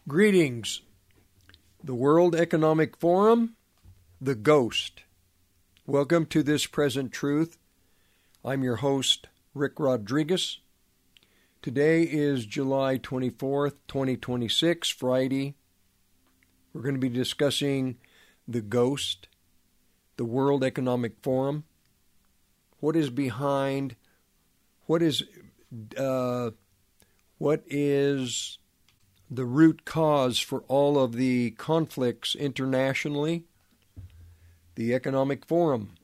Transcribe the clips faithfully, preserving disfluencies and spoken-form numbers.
Greetings. The World Economic Forum, the Ghost. Welcome to This Present Truth. I'm your host, Rick Rodriguez. Today is July twenty-fourth, twenty twenty-six, Friday. We're going to be discussing the Ghost, the World Economic Forum. What is behind, what is, uh, what is the root cause for all of the conflicts internationally? The Economic Forum.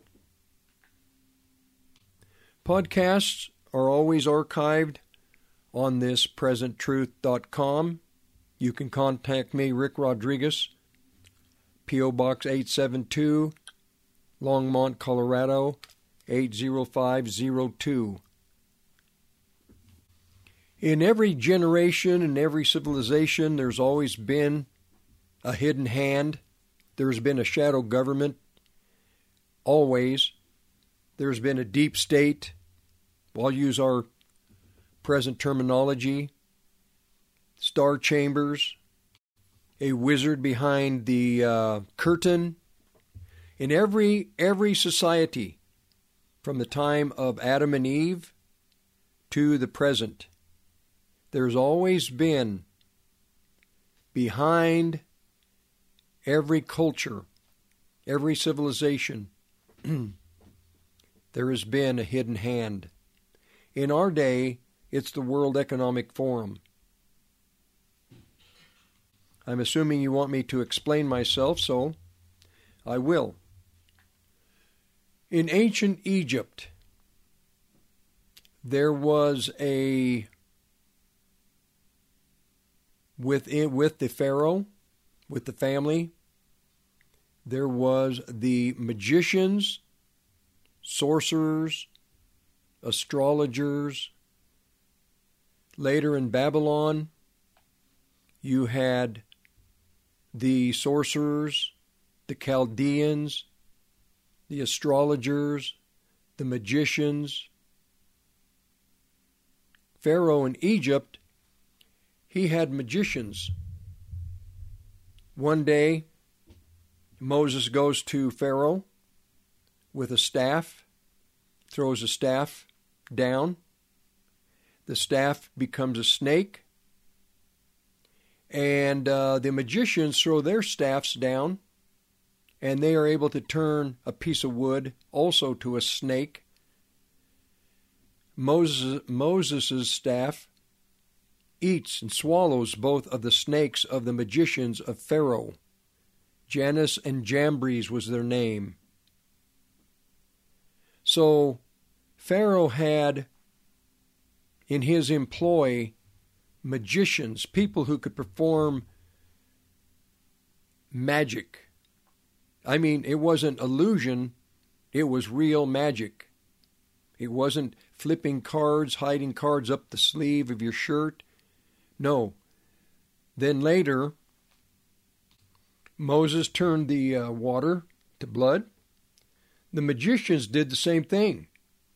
Podcasts are always archived on this present truth dot com. You can contact me, Rick Rodriguez, P O Box eight seven two, Longmont, Colorado, eight zero five zero two. In every generation and every civilization, there's always been a hidden hand. There's been a shadow government. Always. There's been a deep state. I'll use our present terminology. Star chambers. A wizard behind the uh, curtain. In every every society, from the time of Adam and Eve to the present, there's always been, behind every culture, every civilization, there has been a hidden hand. In our day, it's the World Economic Forum. I'm assuming you want me to explain myself, so I will. In ancient Egypt, there was a With, with the pharaoh, with the family, there was the magicians, sorcerers, astrologers. Later in Babylon, you had the sorcerers, the Chaldeans, the astrologers, the magicians. Pharaoh in Egypt, he had magicians. One day, Moses goes to Pharaoh with a staff, throws a staff down. The staff becomes a snake, and uh, the magicians throw their staffs down, and they are able to turn a piece of wood also to a snake. Moses, Moses' staff eats and swallows both of the snakes of the magicians of Pharaoh. Janus and Jambres was their name. So Pharaoh had in his employ magicians, people who could perform magic. I mean, it wasn't illusion, it was real magic. It wasn't flipping cards, hiding cards up the sleeve of your shirt. No. Then later, Moses turned the uh, water to blood. The magicians did the same thing.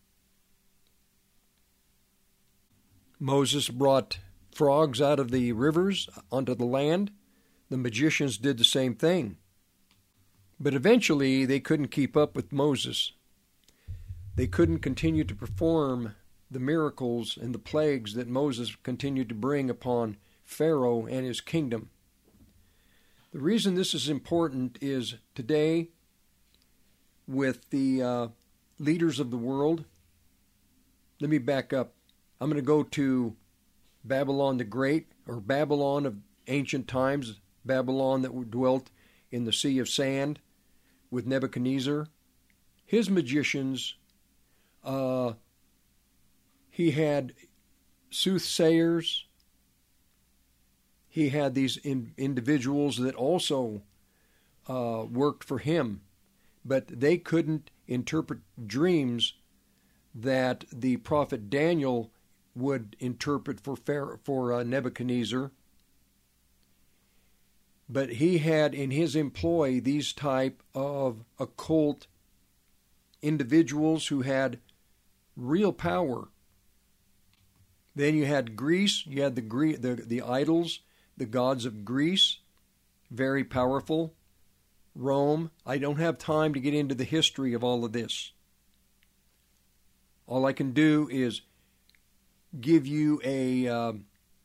Moses brought frogs out of the rivers onto the land. The magicians did the same thing. But eventually, they couldn't keep up with Moses. They couldn't continue to perform the miracles and the plagues that Moses continued to bring upon Pharaoh and his kingdom. The reason this is important is today, with the uh, leaders of the world, let me back up. I'm going to go to Babylon the Great, or Babylon of ancient times, Babylon that dwelt in the Sea of Sand with Nebuchadnezzar. His magicians, uh, he had soothsayers. He had these in, individuals that also uh, worked for him, but they couldn't interpret dreams that the prophet Daniel would interpret for Pharaoh, for uh, Nebuchadnezzar. But he had in his employ these type of occult individuals who had real power. Then you had Greece, you had the, the, the idols the gods of Greece, very powerful. Rome, I don't have time to get into the history of all of this. All I can do is give you a, uh,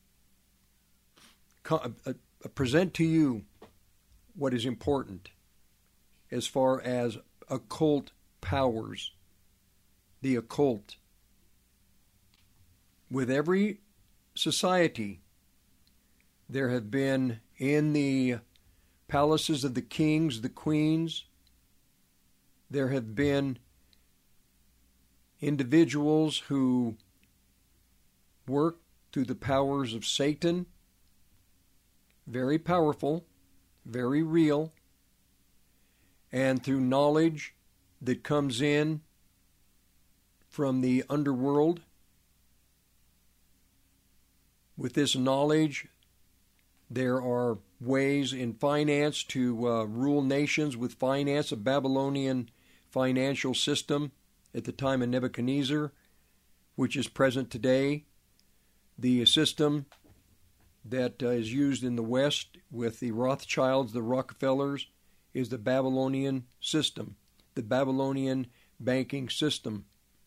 a, a present to you what is important as far as occult powers, the occult. With every society, there have been in the palaces of the kings, the queens, there have been individuals who work through the powers of Satan, very powerful, very real, and through knowledge that comes in from the underworld. With this knowledge, there are ways in finance to uh, rule nations with finance, a Babylonian financial system at the time of Nebuchadnezzar, which is present today. The system that uh, is used in the West with the Rothschilds, the Rockefellers, is the Babylonian system, the Babylonian banking system.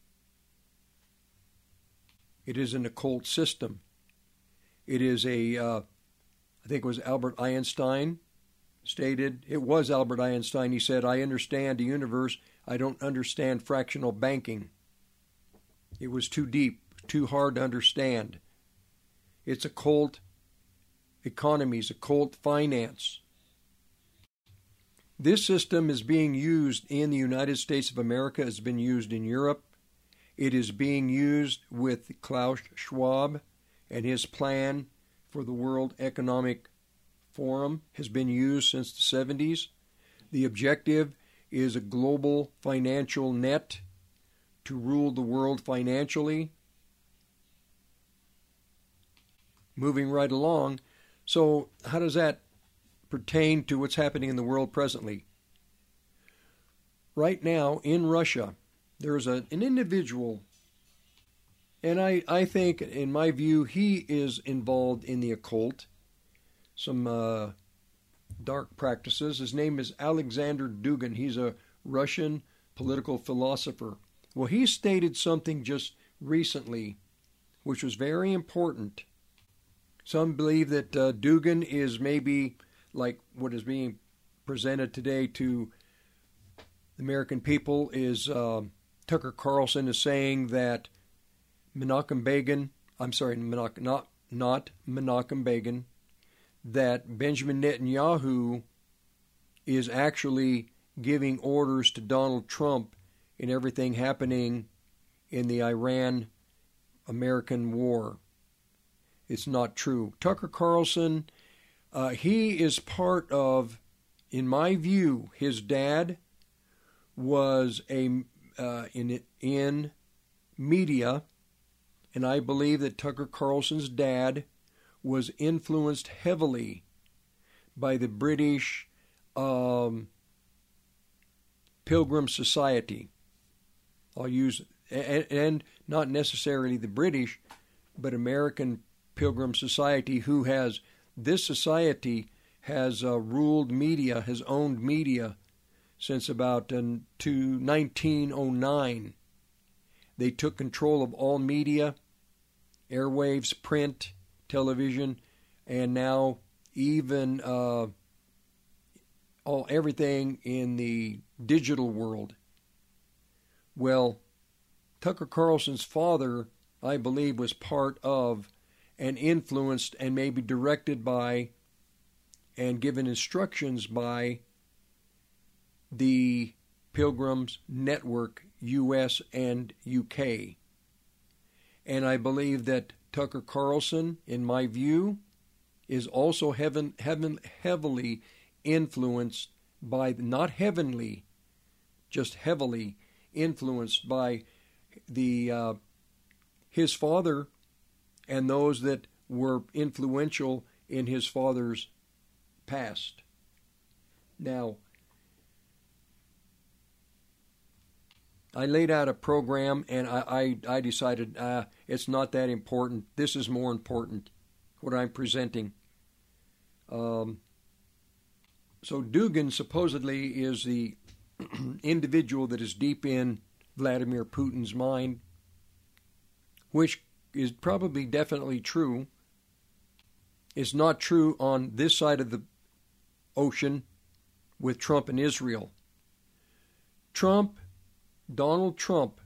It is an occult system. It is a, uh, I think it was Albert Einstein stated, it was Albert Einstein, he said, I understand the universe, I don't understand fractional banking. It was too deep, too hard to understand. It's occult economies, occult finance. This system is being used in the United States of America, it's been used in Europe. It is being used with Klaus Schwab, and his plan for the World Economic Forum has been used since the seventies. The objective is a global financial net to rule the world financially. Moving right along, so how does that pertain to what's happening in the world presently? Right now, in Russia, there's a, an individual, and I, I think, in my view, he is involved in the occult, some uh, dark practices. His name is Alexander Dugin. He's a Russian political philosopher. Well, he stated something just recently which was very important. Some believe that uh, Dugin is maybe like what is being presented today to the American people is uh, Tucker Carlson is saying that Menachem Begin, I'm sorry, Menachem, not, not Menachem Begin, that Benjamin Netanyahu is actually giving orders to Donald Trump in everything happening in the Iran-American war. It's not true. Tucker Carlson, uh, he is part of, in my view, his dad was a uh, in in media, and I believe that Tucker Carlson's dad was influenced heavily by the British um, Pilgrim Society. I'll use, and, and not necessarily the British, but American Pilgrim Society, who has, this society has uh, ruled media, has owned media since about uh, to nineteen oh nine. They took control of all media, airwaves, print, television, and now even uh, all everything in the digital world. Well, Tucker Carlson's father, I believe, was part of and influenced and maybe directed by and given instructions by the Pilgrims Network, U S and U K. And I believe that Tucker Carlson, in my view, is also heaven, heaven, heavily influenced by, not heavenly, just heavily influenced by the uh, his father and those that were influential in his father's past. Now, I laid out a program, and I, I, I decided uh, it's not that important. This is more important, what I'm presenting. Um, so Dugin supposedly is the individual that is deep in Vladimir Putin's mind, which is probably definitely true. It's not true on this side of the ocean with Trump and Israel. Trump, Donald Trump,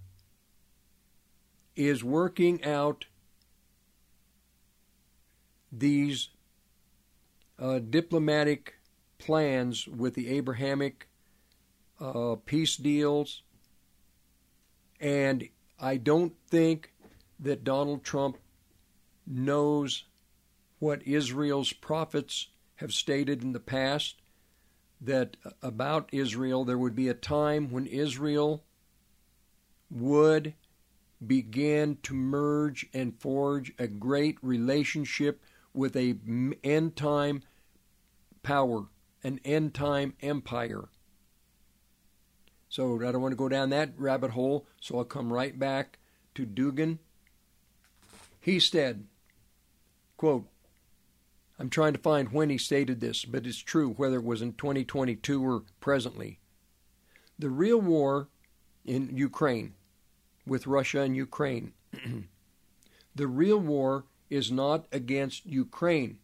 is working out these uh, diplomatic plans with the Abrahamic uh, peace deals, and I don't think that Donald Trump knows what Israel's prophets have stated in the past, that about Israel there would be a time when Israel would begin to merge and forge a great relationship with a end-time power, an end-time empire. So I don't want to go down that rabbit hole, so I'll come right back to Dugin. He said, quote, I'm trying to find when he stated this, but it's true, whether it was in twenty twenty-two or presently. The real war in Ukraine, with Russia and Ukraine, the real war is not against Ukraine,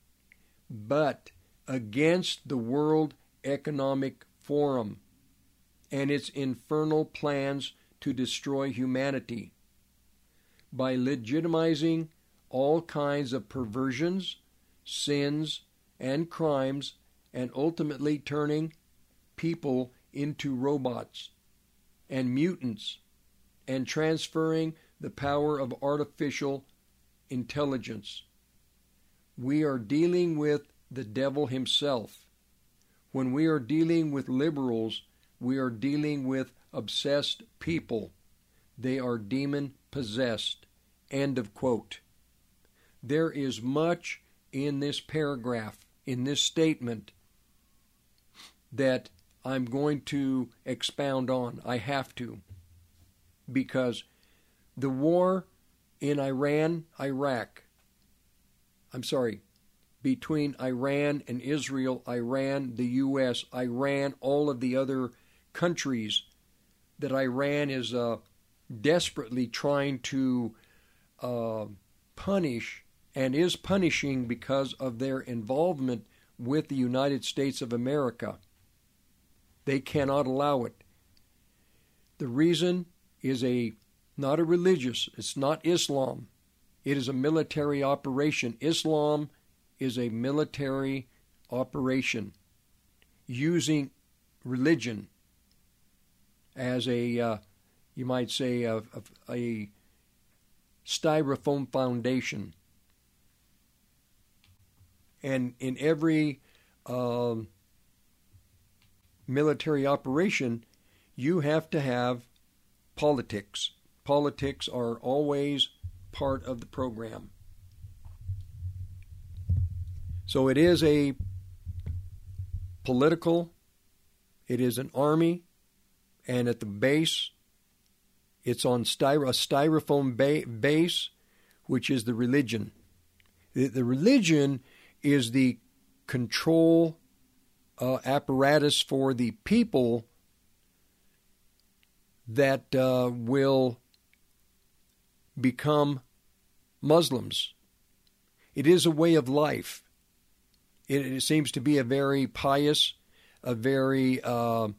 but against the World Economic Forum and its infernal plans to destroy humanity by legitimizing all kinds of perversions, sins, and crimes, and ultimately turning people into robots and mutants, and transferring the power of artificial intelligence. We are dealing with the devil himself. When we are dealing with liberals, we are dealing with obsessed people. They are demon-possessed. End of quote. There is much in this paragraph, in this statement, that I'm going to expound on. I have to. Because the war in Iran, Iraq, I'm sorry, between Iran and Israel, Iran, the U S, Iran, all of the other countries that Iran is uh, desperately trying to uh, punish and is punishing because of their involvement with the United States of America. They cannot allow it. The reason is a not a religious, it's not Islam. It is a military operation. Islam is a military operation using religion as a, uh, you might say, a, a, a styrofoam foundation. And in every um, military operation, you have to have politics. Politics are always part of the program. So it is a political, it is an army, and at the base, it's on styro- a styrofoam ba- base, which is the religion. The, the religion is the control uh, apparatus for the people that uh, will become Muslims. It is a way of life. It, it seems to be a very pious, a very uh,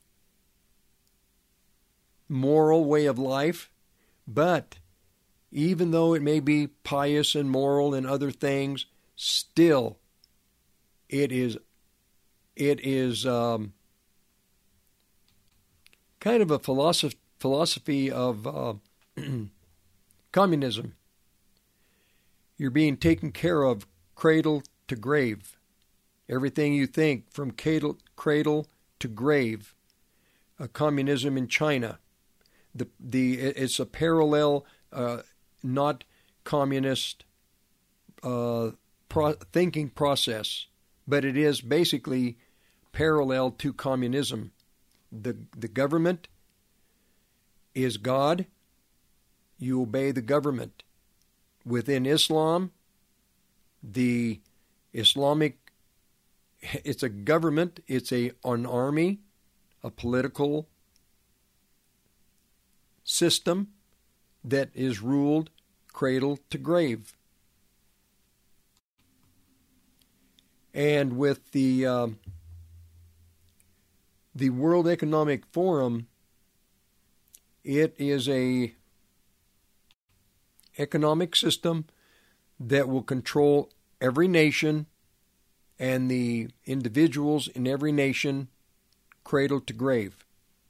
moral way of life, but even though it may be pious and moral and other things, still it is it is um, kind of a philosophy philosophy of uh, communism. You're being taken care of cradle to grave. Everything you think from cradle, cradle to grave. Uh, communism in China. The the it's a parallel, uh, not communist uh, pro- thinking process, but it is basically parallel to communism. The the government is God. You obey the government. Within Islam, the Islamic it's a government, it's a an army, a political system that is ruled cradle to grave. And with the uh, the World Economic Forum, it is a economic system that will control every nation and the individuals in every nation cradle to grave.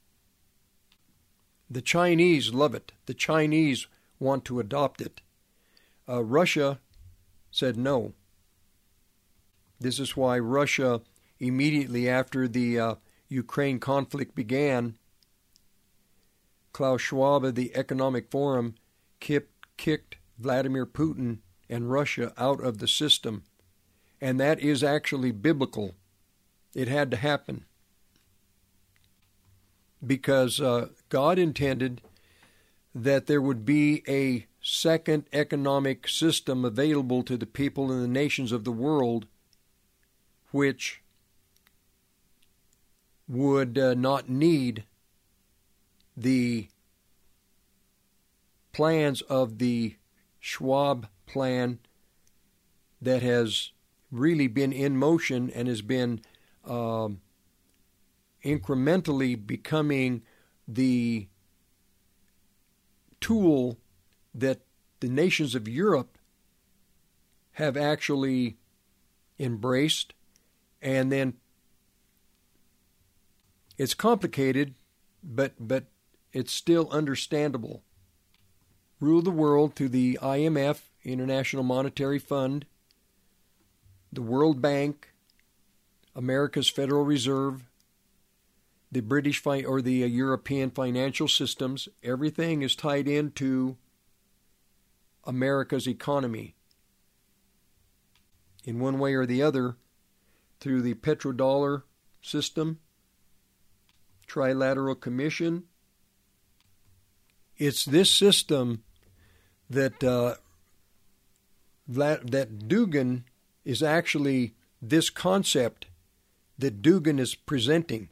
The Chinese love it. The Chinese want to adopt it. Uh, Russia said no. This is why Russia, immediately after the uh, Ukraine conflict began, Klaus Schwab of the Economic Forum kicked, kicked Vladimir Putin and Russia out of the system. And that is actually biblical. It had to happen. Because uh, God intended that there would be a second economic system available to the people in the nations of the world, which would uh, not need the plans of the Schwab plan that has really been in motion and has been uh, incrementally becoming the tool that the nations of Europe have actually embraced. And then it's complicated, but but it's still understandable. Rule the world through the I M F, International Monetary Fund, the World Bank, America's Federal Reserve, the British fi- or the uh, European financial systems. Everything is tied into America's economy in one way or the other, through the petrodollar system, Trilateral Commission. It's this system that uh, that, that Dugin is actually this concept that Dugin is presenting,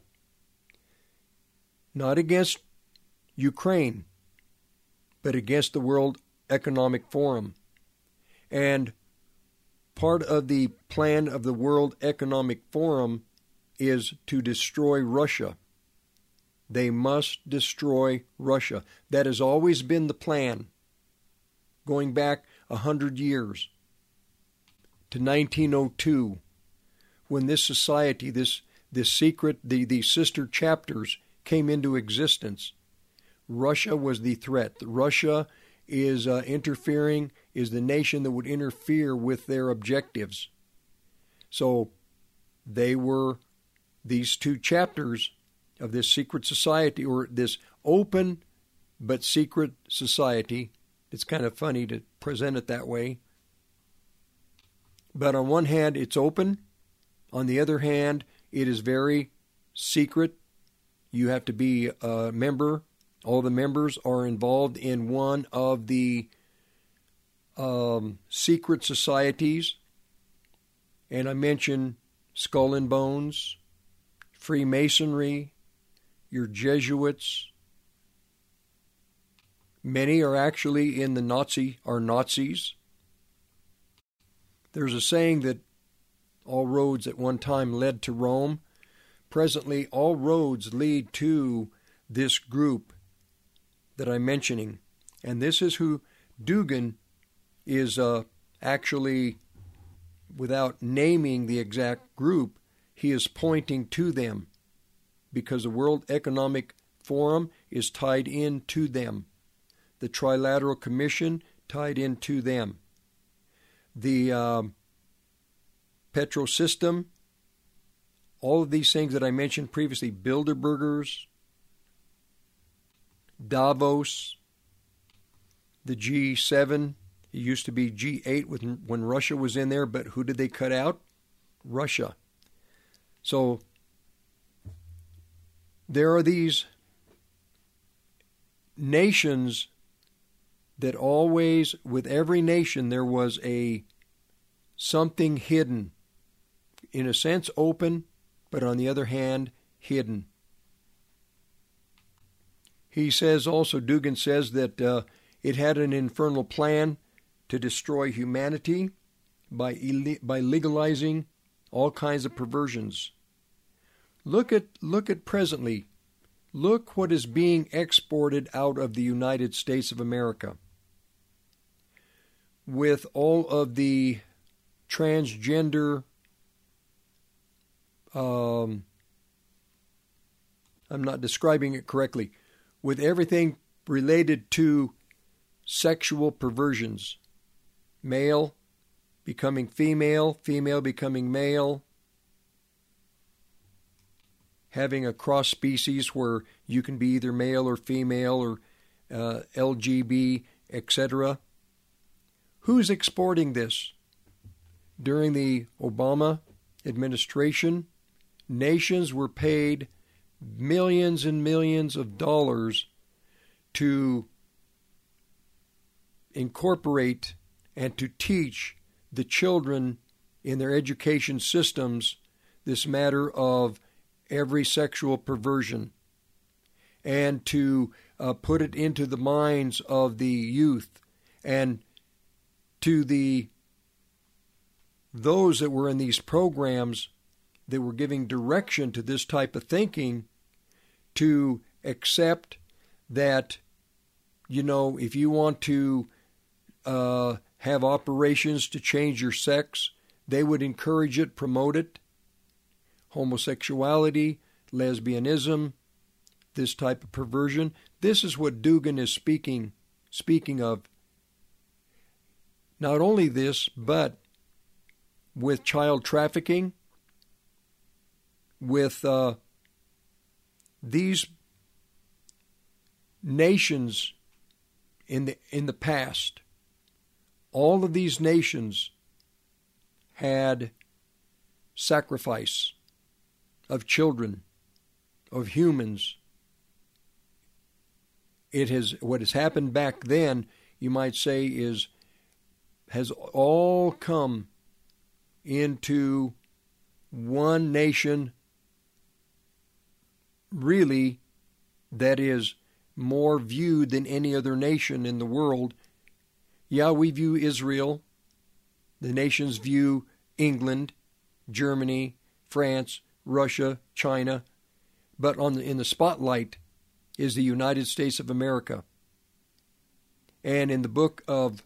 not against Ukraine, but against the World Economic Forum. And part of the plan of the World Economic Forum is to destroy Russia. They must destroy Russia. That has always been the plan, going back a hundred years to nineteen oh two, when this society, this this secret, the, the sister chapters came into existence. Russia was the threat. Russia is uh, interfering, is the nation that would interfere with their objectives. So they were these two chapters of this secret society, or this open but secret society. It's kind of funny to present it that way. But on one hand, it's open. On the other hand, it is very secret. You have to be a member. All the members are involved in one of the um, secret societies. And I mentioned Skull and Bones, Freemasonry, your Jesuits. Many are actually in the Nazi, are Nazis. There's a saying that all roads at one time led to Rome. Presently, all roads lead to this group that I'm mentioning. And this is who Dugin is uh, actually, without naming the exact group, he is pointing to them, because the World Economic Forum is tied into them. The Trilateral Commission tied into them. The uh, Petro system, all of these things that I mentioned previously, Bilderbergers, Davos, the G seven, it used to be G eight when, when Russia was in there, but who did they cut out? Russia. So there are these nations that always, with every nation, there was a something hidden. in a sense, open, but on the other hand, hidden. He says also, Dugan says that uh, it had an infernal plan to destroy humanity by ille- by legalizing all kinds of perversions. Look at look at presently. Look what is being exported out of the United States of America. With all of the transgender, um, I'm not describing it correctly, with everything related to sexual perversions. Male becoming female, female becoming male, having a cross species where you can be either male or female or uh, L G B, et cetera. Who's exporting this? During the Obama administration, nations were paid millions and millions of dollars to incorporate and to teach the children in their education systems this matter of every sexual perversion, and to uh, put it into the minds of the youth and to the those that were in these programs that were giving direction to this type of thinking, to accept that, you know, if you want to uh, have operations to change your sex, they would encourage it, promote it. Homosexuality, lesbianism, this type of perversion. This is what Dugan is speaking speaking of. Not only this, but with child trafficking, with uh, these nations in the in the past, all of these nations had sacrifice of children, of humans. It has what has happened back then, you might say, is has all come into one nation, really, that is more viewed than any other nation in the world. Yeah, we view Israel. The nations view England, Germany, France, Russia, China. But on the, in the spotlight is the United States of America. And in the book of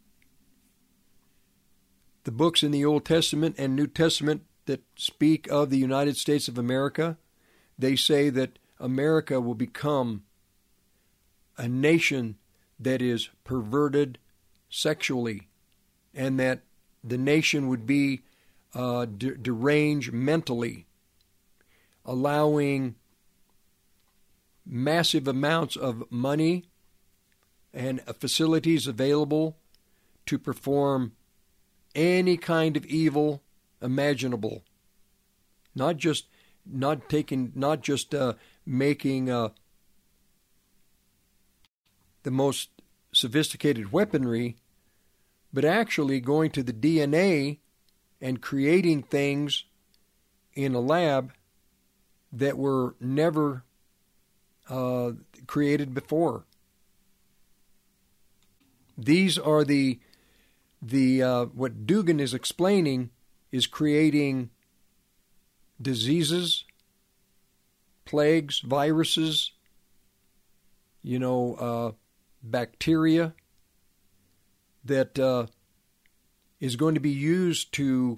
the books in the Old Testament and New Testament that speak of the United States of America, they say that America will become a nation that is perverted sexually, and that the nation would be uh, de- deranged mentally, allowing massive amounts of money and facilities available to perform any kind of evil imaginable. Not just not taking, not just uh, making uh, the most sophisticated weaponry, but actually going to the D N A and creating things in a lab that were never uh, created before. These are the the uh, what Dugan is explaining is creating diseases, plagues, viruses, you know, uh, bacteria that uh, is going to be used to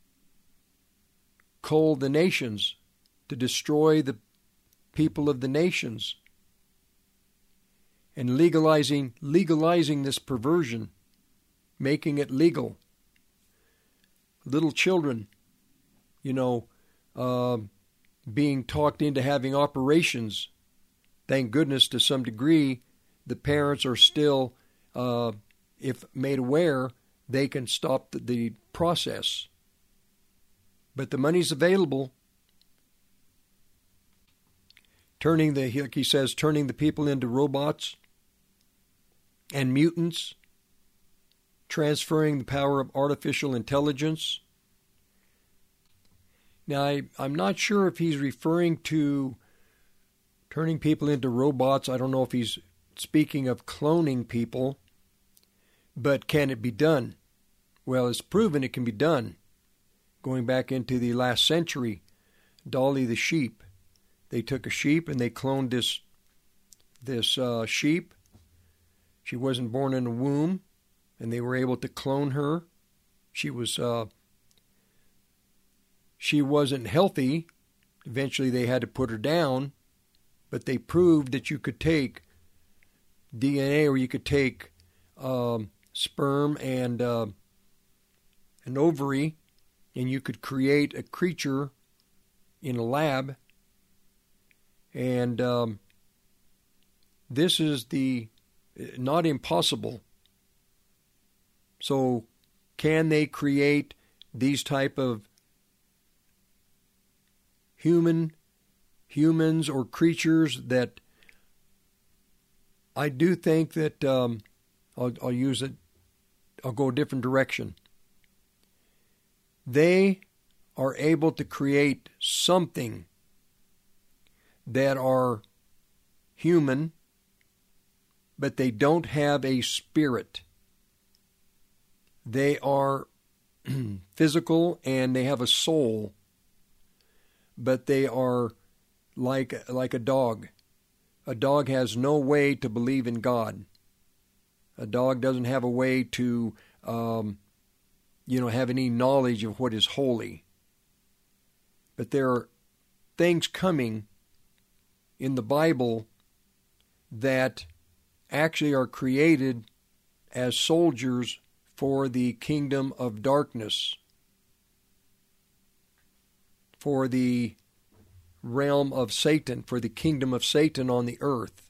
cull the nations, to destroy the people of the nations, and legalizing legalizing this perversion, making it legal. Little children, you know, uh, being talked into having operations. Thank goodness, to some degree, the parents are still, uh, if made aware, they can stop the, the process. But the money's available. Turning the, like he says, turning the people into robots and mutants, transferring the power of artificial intelligence, Now, I, I'm not sure if he's referring to turning people into robots. I don't know if he's speaking of cloning people, but can it be done? Well, it's proven it can be done. Going back into the last century, Dolly the sheep. They took a sheep and they cloned this this uh, sheep. She wasn't born in a womb, and they were able to clone her. She was uh, she wasn't healthy. Eventually, they had to put her down, but they proved that you could take D N A, or you could take um, sperm and uh, an ovary, and you could create a creature in a lab. And um, this is the not impossible. So can they create these type of human humans or creatures that I do think that um, I'll, I'll use it, I'll go a different direction. They are able to create something that are human, but they don't have a spirit. They are physical and they have a soul, but they are like like a dog. A dog has no way to believe in God. A dog doesn't have a way to, um, you know, have any knowledge of what is holy. But there are things coming in the Bible that actually are created as soldiers for the kingdom of darkness, for the realm of Satan, for the kingdom of Satan on the earth.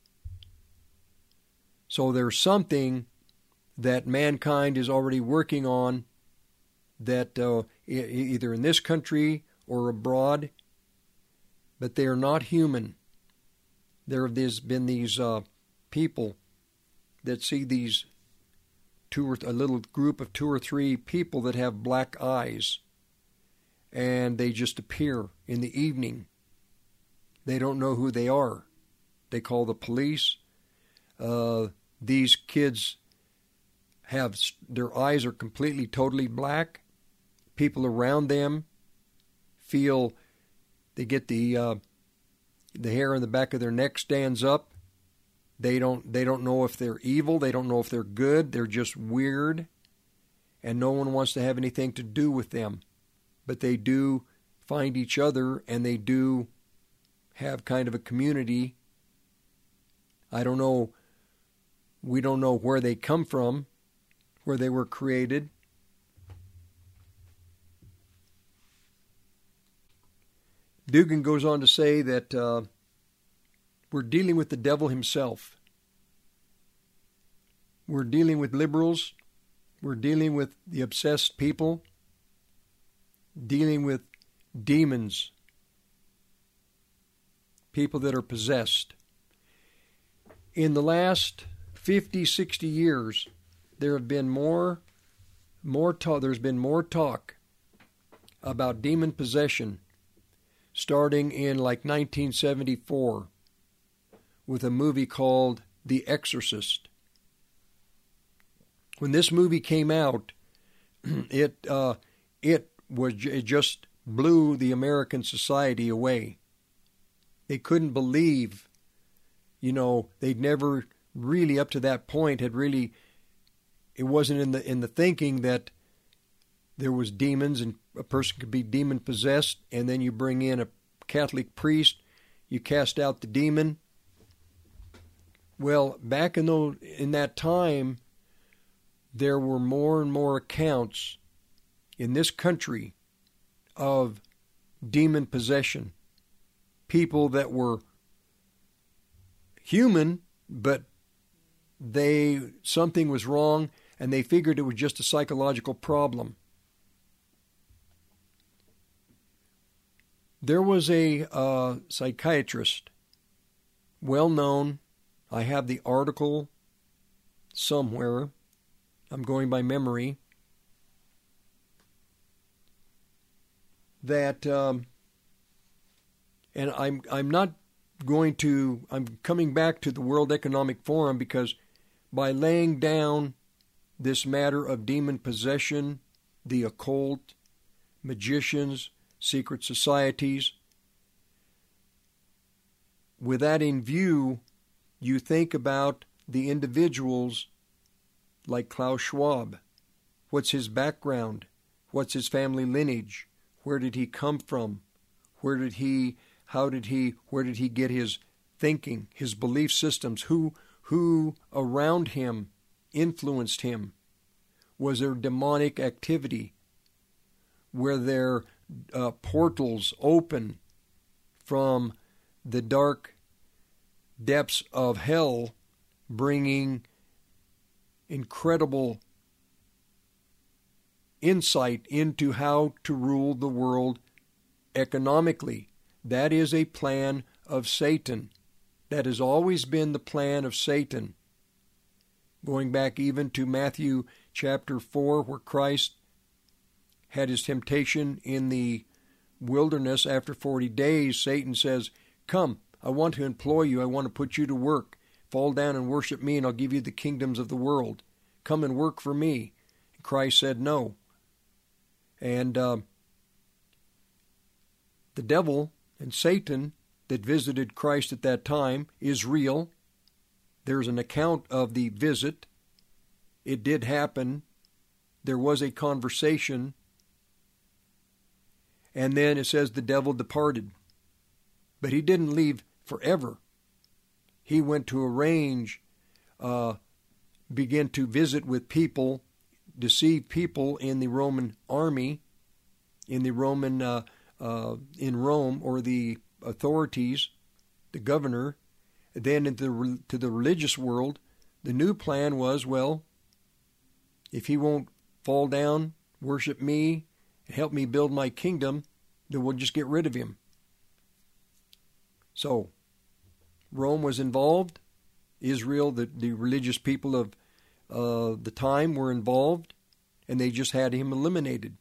So there's something that mankind is already working on that uh, either in this country or abroad, but they are not human. There have been these uh, people that see these two or th- a little group of two or three people that have black eyes, and they just appear in the evening. They don't know who they are. They call the police. Uh, these kids have, their eyes are completely, totally black. People around them feel, they get the uh, the hair on the back of their neck stands up. They don't they don't know if they're evil. They don't know if they're good. They're just weird, and no one wants to have anything to do with them. But they do find each other, and they do have kind of a community. I don't know. We don't know where they come from, where they were created. Dugan goes on to say that uh, we're dealing with the devil himself. We're dealing with liberals. We're dealing with the obsessed people. Dealing with demons. People that are possessed. In the last fifty, sixty years, there have been more, more talk, there's been more talk about demon possession starting in like nineteen seventy-four with a movie called The Exorcist. When this movie came out, it uh, it was it just blew the American society away. They couldn't believe, you know, they'd never really up to that point had really, it wasn't in the in the thinking that there was demons and a person could be demon possessed, and then you bring in a Catholic priest, you cast out the demon. Well, back in those, in that time, there were more and more accounts in this country of demon possession. People that were human, but they something was wrong, and they figured it was just a psychological problem. There was a uh, psychiatrist, well known. I have the article somewhere. I'm going by memory. that, um, and I'm I'm not going to, I'm coming back to the World Economic Forum, because by laying down this matter of demon possession, the occult, magicians, secret societies, with that in view, you think about the individuals like Klaus Schwab. What's his background? What's his family lineage? Where did he come from? Where did he, how did he, where did he get his thinking, his belief systems? Who, who around him influenced him? Was there demonic activity? Were there uh, portals open from the dark depths of hell, bringing incredible insight into how to rule the world economically? That is a plan of Satan. That has always been the plan of Satan. Going back even to Matthew chapter four, where Christ had his temptation in the wilderness after forty days, Satan says, "Come, I want to employ you. I want to put you to work. Fall down and worship me, and I'll give you the kingdoms of the world. Come and work for me." And Christ said no. And uh, the devil and Satan that visited Christ at that time is real. There's an account of the visit. It did happen. There was a conversation. And then it says the devil departed. But he didn't leave forever. He went to arrange, uh, begin to visit with people, deceive people in the Roman army, in the Roman, uh, uh, in Rome, or the authorities, the governor. Then into the, to the religious world, the new plan was, well, if he won't fall down, worship me, and help me build my kingdom, then we'll just get rid of him. So, Rome was involved. Israel, the, the religious people of uh, the time were involved, and they just had him eliminated.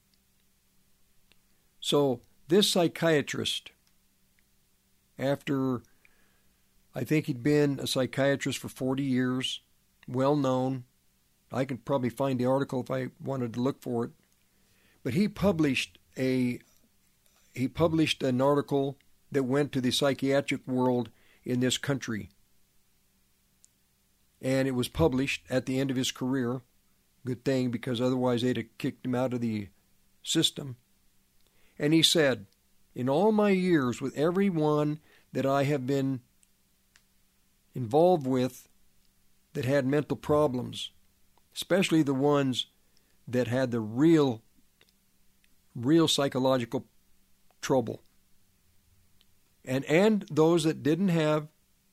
So, this psychiatrist, after, I think he'd been a psychiatrist for forty years, well known. I could probably find the article if I wanted to look for it. But he published a he published an article that went to the psychiatric world in this country. And it was published at the end of his career. Good thing, because otherwise they'd have kicked him out of the system. And he said, in all my years with everyone that I have been involved with that had mental problems, especially the ones that had the real, real psychological trouble, and and those that didn't have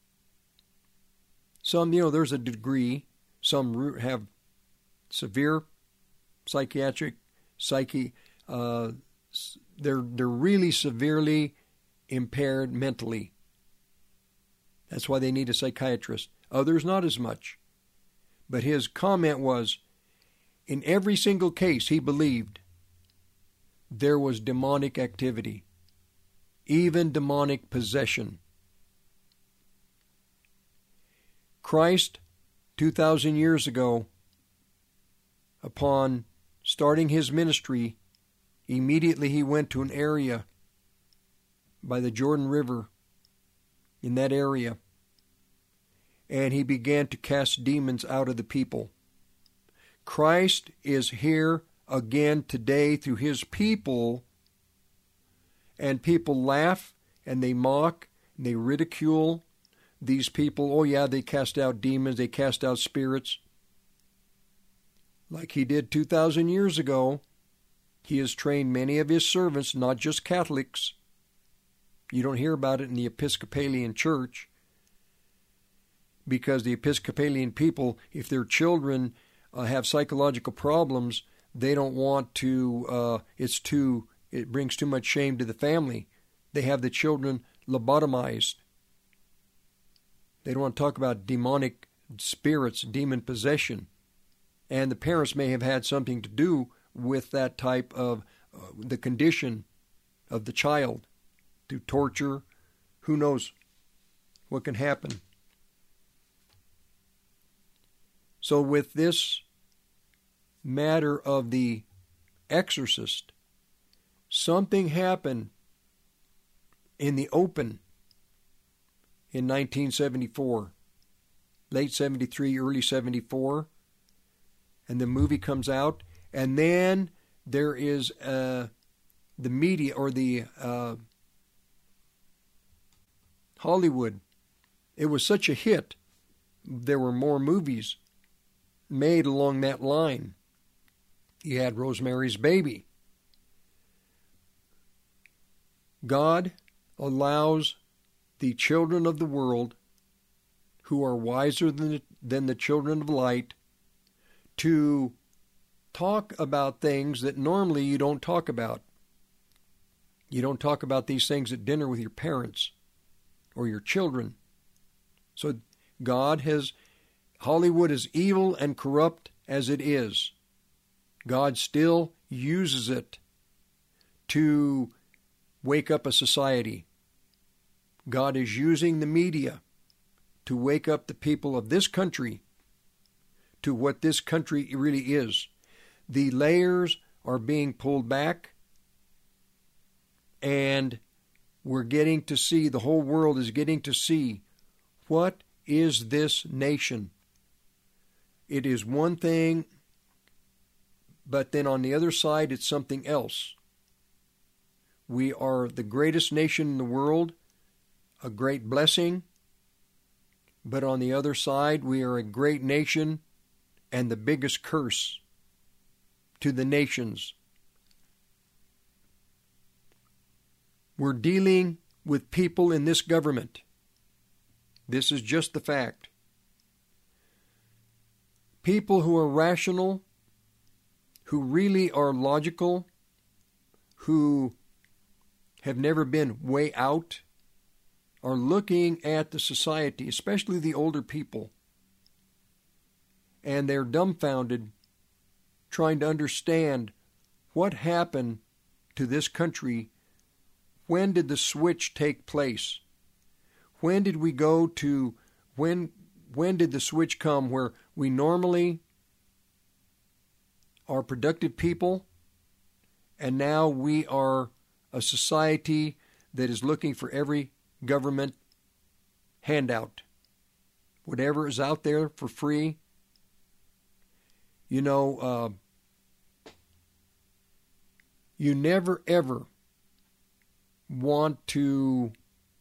some, you know, there's a degree, some have severe psychiatric, psyche, uh, they're, they're really severely impaired mentally. That's why they need a psychiatrist. Others not as much. But his comment was, in every single case he believed there was demonic activity, even demonic possession. Christ, two thousand years ago, upon starting his ministry, immediately he went to an area by the Jordan River, in that area, and he began to cast demons out of the people. Christ is here again today through his people, and people laugh and they mock and they ridicule these people. Oh yeah, they cast out demons, they cast out spirits. Like he did two thousand years ago, he has trained many of his servants, not just Catholics. You don't hear about it in the Episcopalian Church, because the Episcopalian people, if their children uh, have psychological problems, they don't want to, uh, it's too, it brings too much shame to the family. They have the children lobotomized. They don't want to talk about demonic spirits, demon possession. And the parents may have had something to do with that type of, uh, the condition of the child, through torture. Who knows what can happen? So with this matter of The Exorcist, something happened in the open in nineteen seventy-four, late seventy-three, early seventy-four, and the movie comes out, and then there is uh, the media, or the uh, Hollywood. It was such a hit. There were more movies made along that line. You had Rosemary's Baby. God allows the children of the world, who are wiser than the, than the children of light, to talk about things that normally you don't talk about. You don't talk about these things at dinner with your parents or your children. So God has, Hollywood, is evil and corrupt as it is, God still uses it to wake up a society. God is using the media to wake up the people of this country to what this country really is. The layers are being pulled back, and we're getting to see, the whole world is getting to see, what is this nation? It is one thing, but then on the other side, it's something else. We are the greatest nation in the world, a great blessing, but on the other side, we are a great nation and the biggest curse to the nations. We're dealing with people in this government. This is just the fact. People who are rational, who really are logical, who have never been way out, are looking at the society, especially the older people, and they're dumbfounded, trying to understand what happened to this country. When did the switch take place? When did we go to, when, when did the switch come where we normally are productive people, and now we are a society that is looking for every government handout, whatever is out there for free. You know, uh, you never ever want to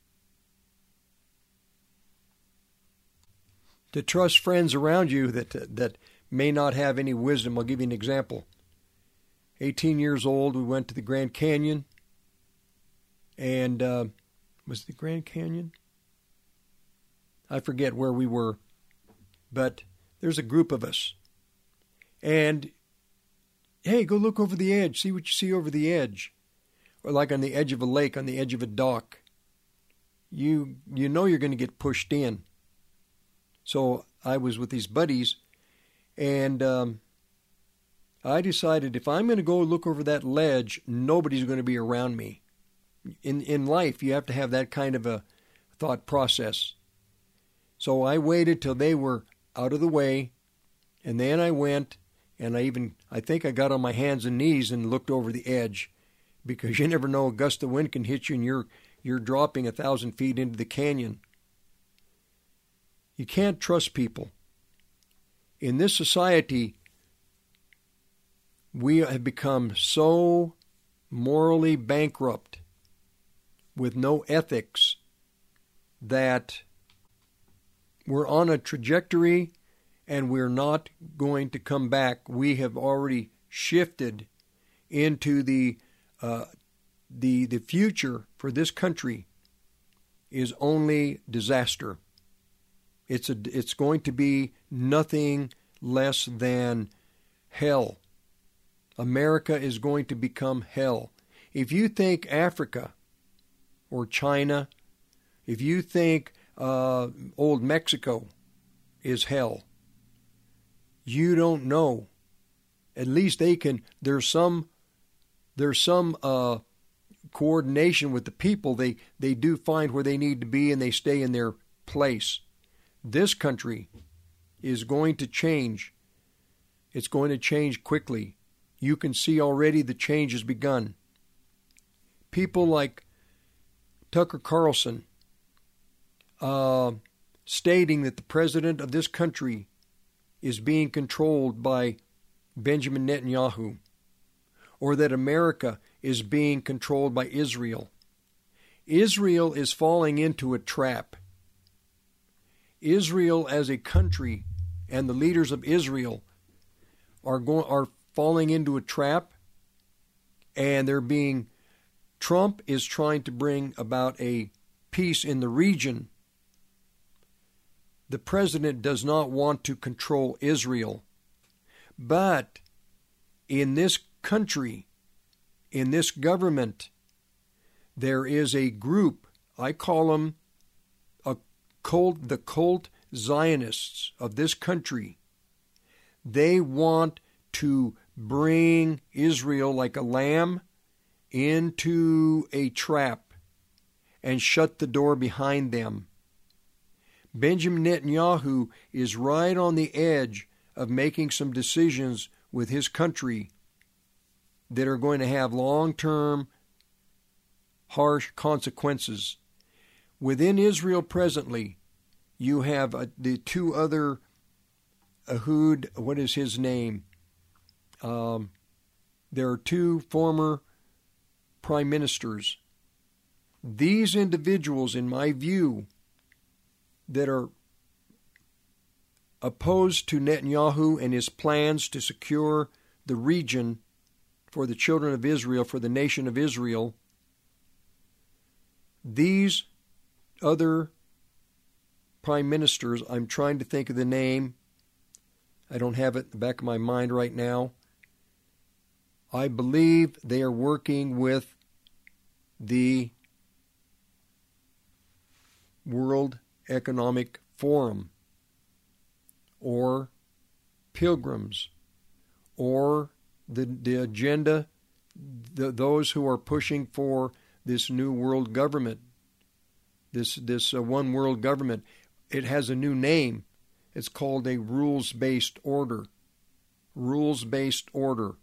to trust friends around you that that may not have any wisdom. I'll give you an example. eighteen years old, we went to the Grand Canyon, and uh, was it the Grand Canyon? I forget where we were, but there's a group of us. And, hey, go look over the edge, see what you see over the edge. Or like on the edge of a lake, on the edge of a dock. You, you know you're going to get pushed in. So I was with these buddies, and um, I decided if I'm going to go look over that ledge, nobody's going to be around me. In in life, you have to have that kind of a thought process. So I waited till they were out of the way, and then I went, and I even, I think I got on my hands and knees and looked over the edge, because you never know, a gust of wind can hit you and you're, you're dropping a thousand feet into the canyon. You can't trust people. In this society, we have become so morally bankrupt with no ethics that we're on a trajectory and we're not going to come back. We have already shifted into the uh, the the future for this country is only disaster. It's a it's going to be nothing less than hell. America is going to become hell. If you think Africa or China, if you think uh, old Mexico is hell, you don't know. At least they can. There's some. There's some uh, coordination with the people, they, they do find where they need to be and they stay in their place. This country is going to change. It's going to change quickly. You can see already the change has begun. People like Tucker Carlson uh, stating that the president of this country is being controlled by Benjamin Netanyahu, or that America is being controlled by Israel. Israel is falling into a trap. Israel as a country and the leaders of Israel are going are falling into a trap, and they're being Trump is trying to bring about a peace in the region. The president does not want to control Israel. But in this country, in this government, there is a group, I call them a cult, the cult Zionists of this country. They want to bring Israel like a lamb into a trap and shut the door behind them. Benjamin Netanyahu is right on the edge of making some decisions with his country that are going to have long-term, harsh consequences. Within Israel presently, you have uh, the two other Ehud, what is his name? Um, there are two former prime ministers. These individuals, in my view, that are opposed to Netanyahu and his plans to secure the region for the children of Israel, for the nation of Israel, these other prime ministers, I'm trying to think of the name, I don't have it in the back of my mind right now. I believe they are working with the World Economic Forum, or pilgrims, or the, the agenda, the, those who are pushing for this new world government, this, this uh, one world government. It has a new name. It's called a rules-based order. Rules-based order.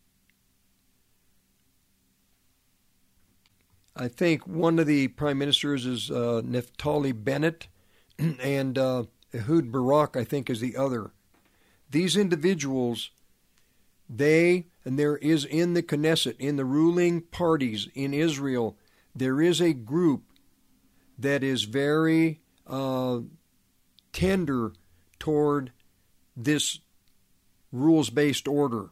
I think one of the prime ministers is uh, Naftali Bennett, and uh, Ehud Barak, I think, is the other. These individuals, they, and there is in the Knesset, in the ruling parties in Israel, there is a group that is very uh, tender toward this rules-based order.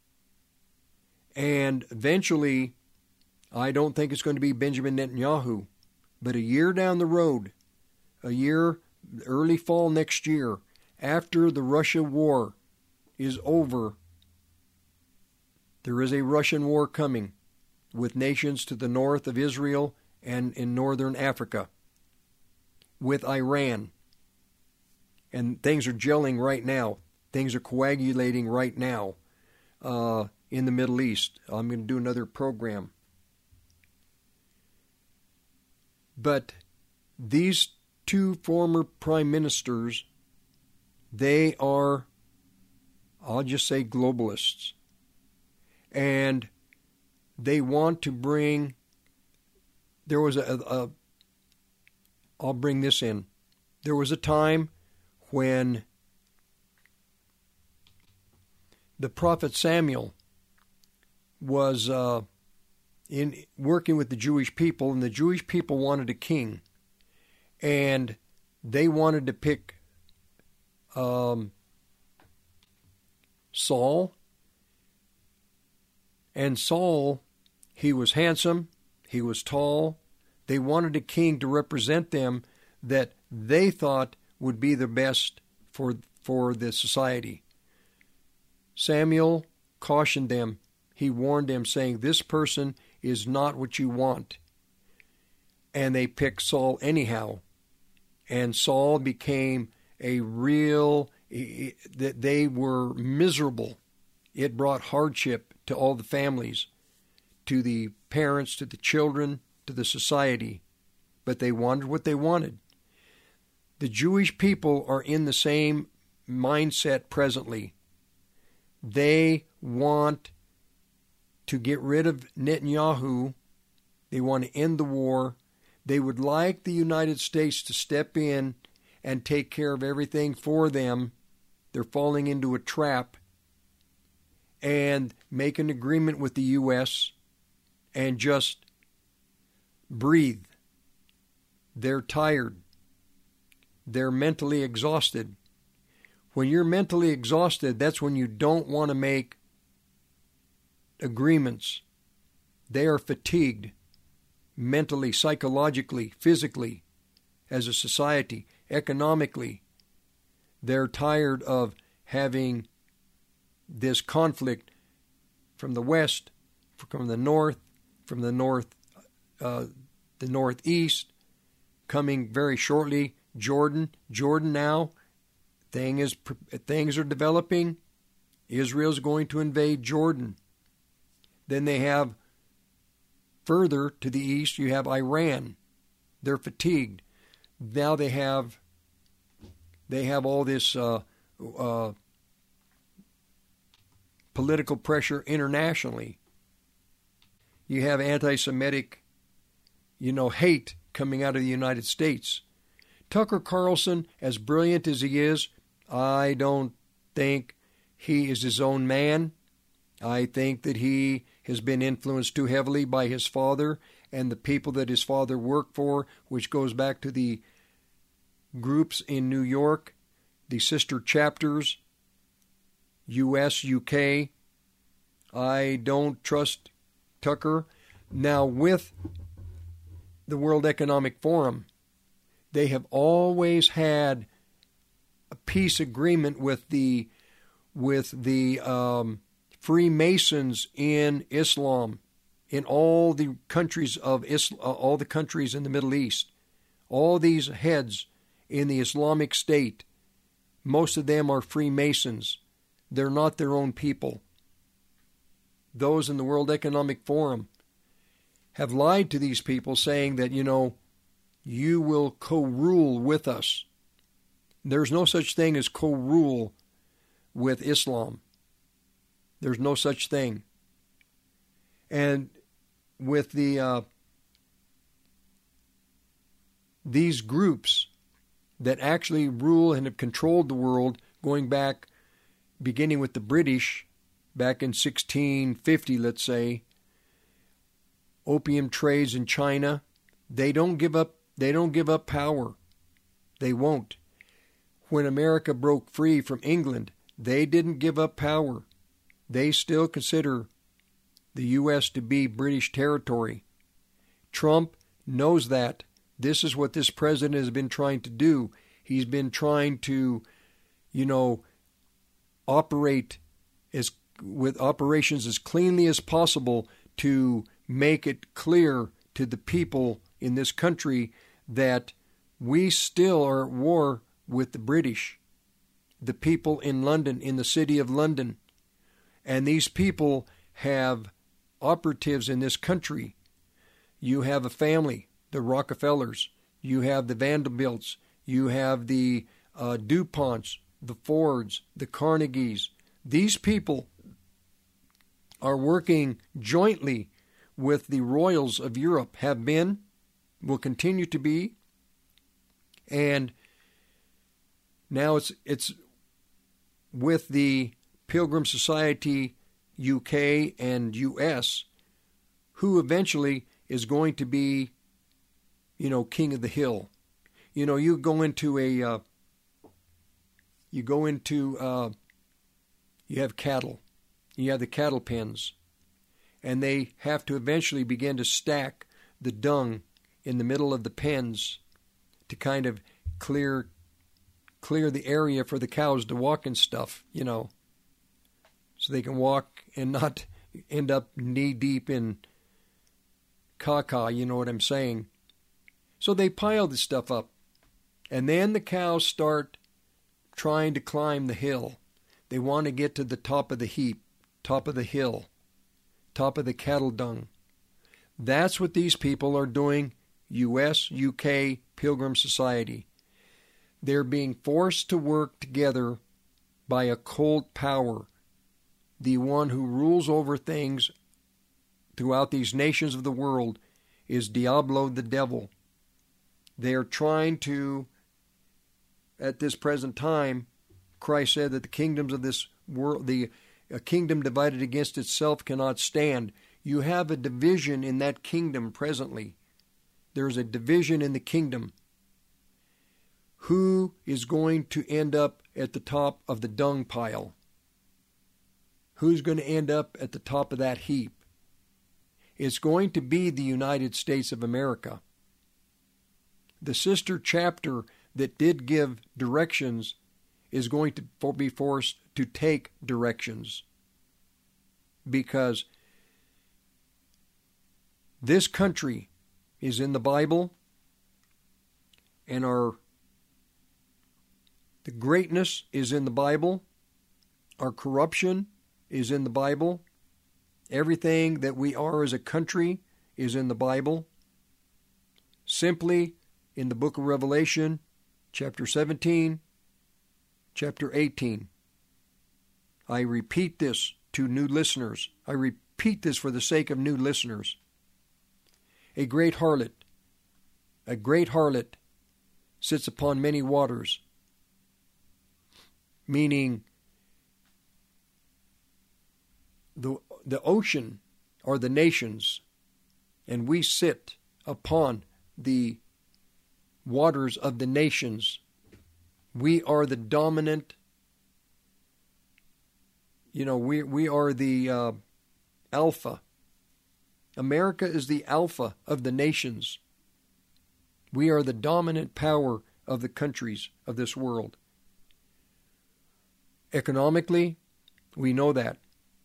And eventually, I don't think it's going to be Benjamin Netanyahu, but a year down the road, a year, early fall next year, after the Russia war is over, there is a Russian war coming with nations to the north of Israel and in northern Africa, with Iran. And things are gelling right now. Things are coagulating right now uh, in the Middle East. I'm going to do another program. But these two former prime ministers, they are, I'll just say, globalists. And they want to bring, there was a, a I'll bring this in. There was a time when the prophet Samuel was uh, in working with the Jewish people, and the Jewish people wanted a king, and they wanted to pick um, Saul. And Saul, he was handsome, he was tall. They wanted a king to represent them that they thought would be the best for for the society. Samuel cautioned them. He warned them, saying, this person is not what you want. And they picked Saul anyhow. And Saul became a real, that they were miserable. It brought hardship to all the families, to the parents, to the children, to the society. But they wanted what they wanted. The Jewish people are in the same mindset presently. They want to get rid of Netanyahu. They want to end the war. They would like the United States to step in and take care of everything for them. They're falling into a trap, and make an agreement with the U S and just breathe. They're tired. They're mentally exhausted. When you're mentally exhausted, that's when you don't want to make agreements. They are fatigued mentally, psychologically, physically, as a society, economically. They're tired of having this conflict from the west, from the north, from the north, uh, the northeast, coming very shortly. Jordan, Jordan now, thing is things are developing. Israel's going to invade Jordan. Then they have further to the east. You have Iran. They're fatigued. Now they have they have all this uh, uh, political pressure internationally. You have anti-Semitic, you know, hate coming out of the United States. Tucker Carlson, as brilliant as he is, I don't think he is his own man. I think that he has been influenced too heavily by his father and the people that his father worked for, which goes back to the groups in New York, the sister chapters, U S, U K. I don't trust Tucker. Now, with the World Economic Forum, they have always had a peace agreement with the with the um, Freemasons in Islam, in all the countries of Islam, all the countries in the Middle East. All these heads in the Islamic State, most of them are Freemasons. They're not their own people. Those in the World Economic Forum have lied to these people, saying that, you know, you will co-rule with us. There's no such thing as co-rule with Islam. There's no such thing. And with the uh, these groups that actually rule and have controlled the world, going back, beginning with the British, back in sixteen fifty, let's say, opium trades in China, they don't give up. They don't give up power. They won't. When America broke free from England, they didn't give up power. They still consider the U S to be British territory. Trump knows that. This is what this president has been trying to do. He's been trying to, you know, operate as with operations as cleanly as possible to make it clear to the people in this country that we still are at war with the British, the people in London, in the city of London. And these people have operatives in this country. You have a family, the Rockefellers. You have the Vanderbilts. You have the uh, DuPonts, the Fords, the Carnegies. These people are working jointly with the royals of Europe, have been, will continue to be, and now it's it's with the Pilgrim Society U K and U S, who eventually is going to be, you know, king of the hill. You know, you go into a, uh, you go into, uh, you have cattle, you have the cattle pens, and they have to eventually begin to stack the dung in the middle of the pens to kind of clear clear the area for the cows to walk and stuff, you know, so they can walk and not end up knee-deep in caca, you know what I'm saying. So they pile this stuff up, and then the cows start trying to climb the hill. They want to get to the top of the heap, top of the hill, top of the cattle dung, That's what these people are doing, U S, U K, Pilgrim Society. They're being forced to work together by a occult power, the one who rules over things throughout these nations of the world is Diablo, the devil. They are trying to, at this present time, Christ said that the kingdoms of this world, the a kingdom divided against itself cannot stand. You have a division in that kingdom presently. There's a division in the kingdom. Who is going to end up at the top of the dung pile? Who's going to end up at the top of that heap? It's going to be the United States of America. The sister chapter that did give directions is going to be forced to take directions, because this country is in the Bible, and our the greatness is in the Bible, our corruption is in the Bible, everything that we are as a country is in the Bible. Simply in the book of Revelation, chapter seventeen, chapter eighteen. I repeat this to new listeners. I repeat this for the sake of new listeners. A great harlot, a great harlot sits upon many waters, meaning the, the ocean are the nations, and we sit upon the waters of the nations. We are the dominant, you know, we we are the uh, alpha. America is the alpha of the nations. We are the dominant power of the countries of this world. Economically, we know that.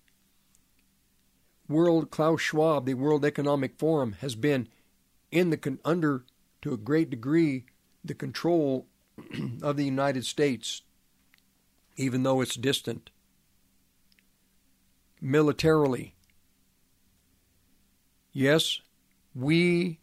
World Klaus Schwab, the World Economic Forum, has been in the under, to a great degree, the control of the United States, even though it's distant. Militarily, yes, we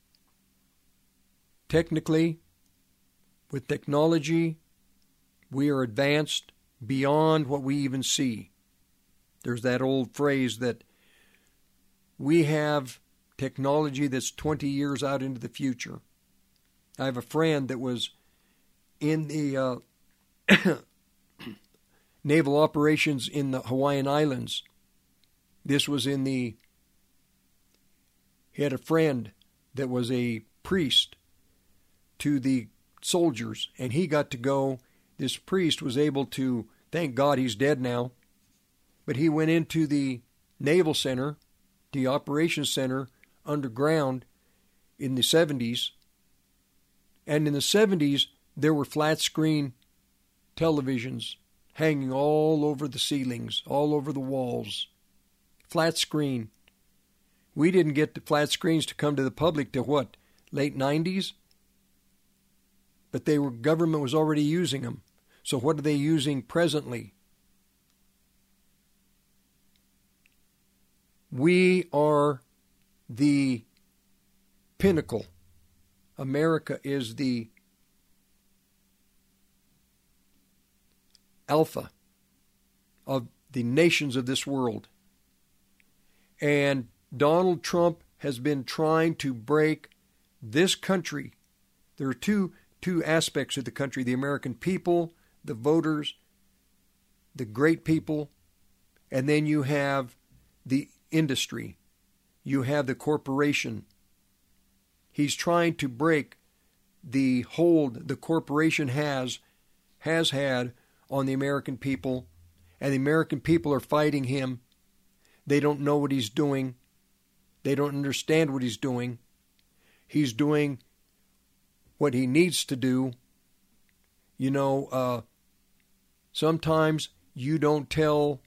technically, with technology, we are advanced beyond what we even see. There's that old phrase that we have technology that's twenty years out into the future. I have a friend that was in the uh, naval operations in the Hawaiian Islands. This was in the, he had a friend that was a priest to the soldiers, and he got to go, this priest was able to, thank God he's dead now, but he went into the Naval Center, the Operations Center, underground in the seventies, and in the seventies there were flat screen televisions hanging all over the ceilings, all over the walls. Flat screen. We didn't get the flat screens to come to the public till what, late nineties? But they were, government was already using them. So what are they using presently? We are the pinnacle. America is the alpha of the nations of this world. And Donald Trump has been trying to break this country. There are two two aspects of the country: the American people, the voters, the great people, and then you have the industry. You have the corporation. He's trying to break the hold the corporation has has had on the American people, and the American people are fighting him. They don't know what he's doing. They don't understand what he's doing. He's doing what he needs to do. You know, uh, sometimes you don't tell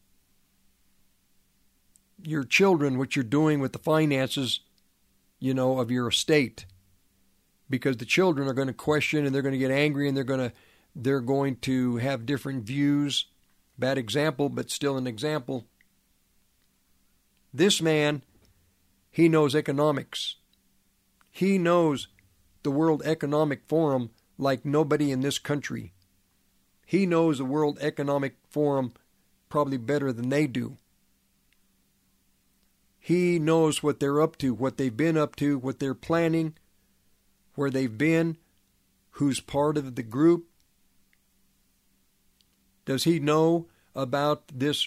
your children what you're doing with the finances, you know, of your estate, because the children are going to question and they're going to get angry and they're going to they're going to have different views. Bad example, but still an example. This man, He knows economics. He knows the World Economic Forum like nobody in this country. He knows the World Economic Forum probably better than they do. He knows what they're up to, what they've been up to, what they're planning, where they've been, who's part of the group. Does he know about this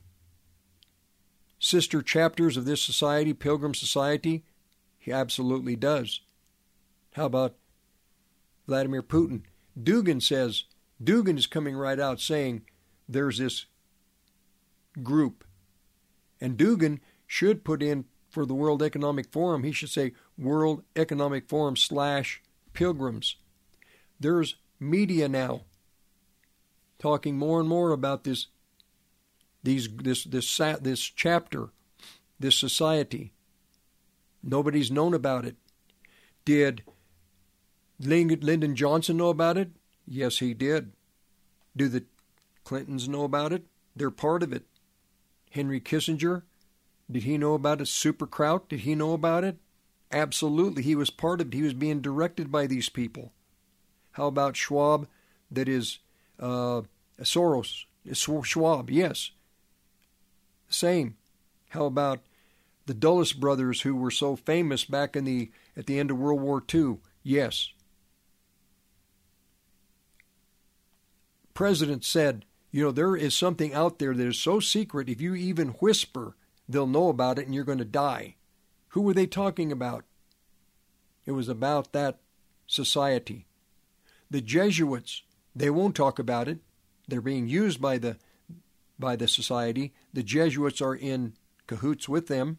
sister chapters of this society, Pilgrim Society? He absolutely does. How about Vladimir Putin? Dugin says, Dugin is coming right out saying there's this group. And Dugin should put in for the World Economic Forum, he should say World Economic Forum slash Pilgrims. There's media now talking more and more about this these this this this chapter, this society. Nobody's known about it. Did Lyndon Johnson know about it? Yes, he did. Do the Clintons know about it? They're part of it. Henry Kissinger, did he know about it? Superkraut, did he know about it? Absolutely, he was part of it. He was being directed by these people. How about Schwab, that is uh, Soros? Schwab, yes. Same. How about the Dulles brothers who were so famous back in the at the end of World War Two? Yes. President said, you know, there is something out there that is so secret, if you even whisper, they'll know about it and you're going to die. Who were they talking about? It was about that society. The Jesuits, they won't talk about it. They're being used by the by the society. The Jesuits are in cahoots with them.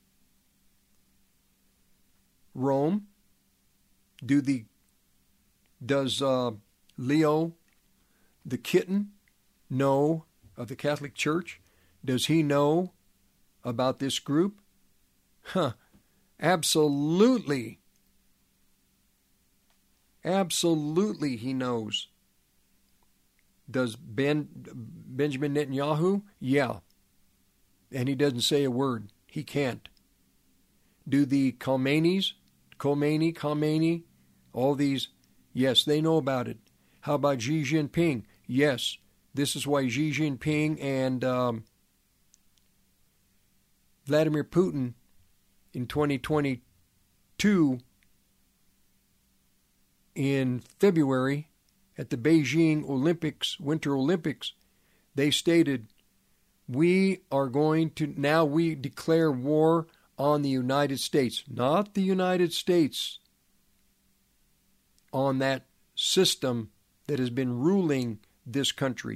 Rome, do the does uh, Leo the kitten know of the Catholic Church? Does he know about this group? Huh, absolutely. Absolutely he knows. Does Ben Benjamin Netanyahu? Yeah. And he doesn't say a word. He can't. Do the Khomeinis, Khomeini, Khomeini, all these? Yes, they know about it. How about Xi Jinping? Yes. This is why Xi Jinping and um, Vladimir Putin in twenty twenty-two, in February, at the Beijing Olympics, Winter Olympics, they stated, we are going to, now we declare war on the United States. Not the United States, on that system that has been ruling this country.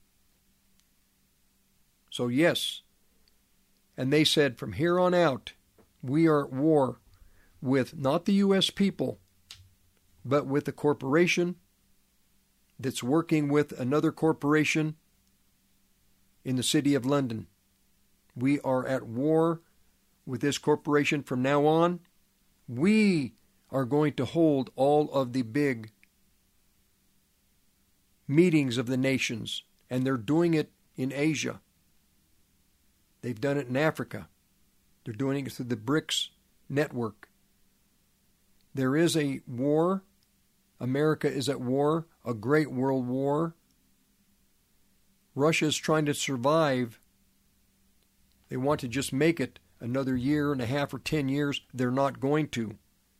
So yes, and they said from here on out, we are at war with not the U S people, but with a corporation that's working with another corporation in the city of London. We are at war with this corporation from now on. We are going to hold all of the big meetings of the nations, and they're doing it in Asia. They've done it in Africa. They're doing it through the BRICS network. There is a war. America is at war, a great world war. Russia is trying to survive. They want to just make it another year and a half or ten years. They're not going to.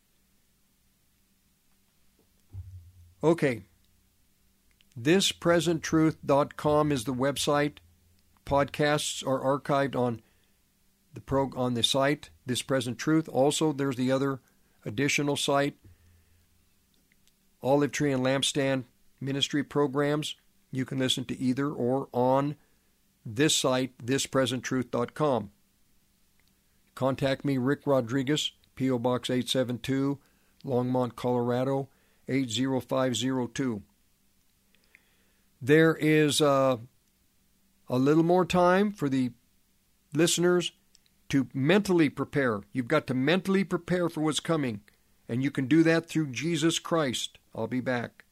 Okay. this present truth dot com is the website. Podcasts are archived on the pro on the site, This Present Truth. Also, there's the other additional site, Olive Tree and Lampstand Ministry Programs. You can listen to either or on this site, this present truth dot com. Contact me, Rick Rodriguez, P O Box eight seven two, Longmont, Colorado, eight zero five zero two. There is uh, a little more time for the listeners to mentally prepare. You've got to mentally prepare for what's coming, and you can do that through Jesus Christ. I'll be back.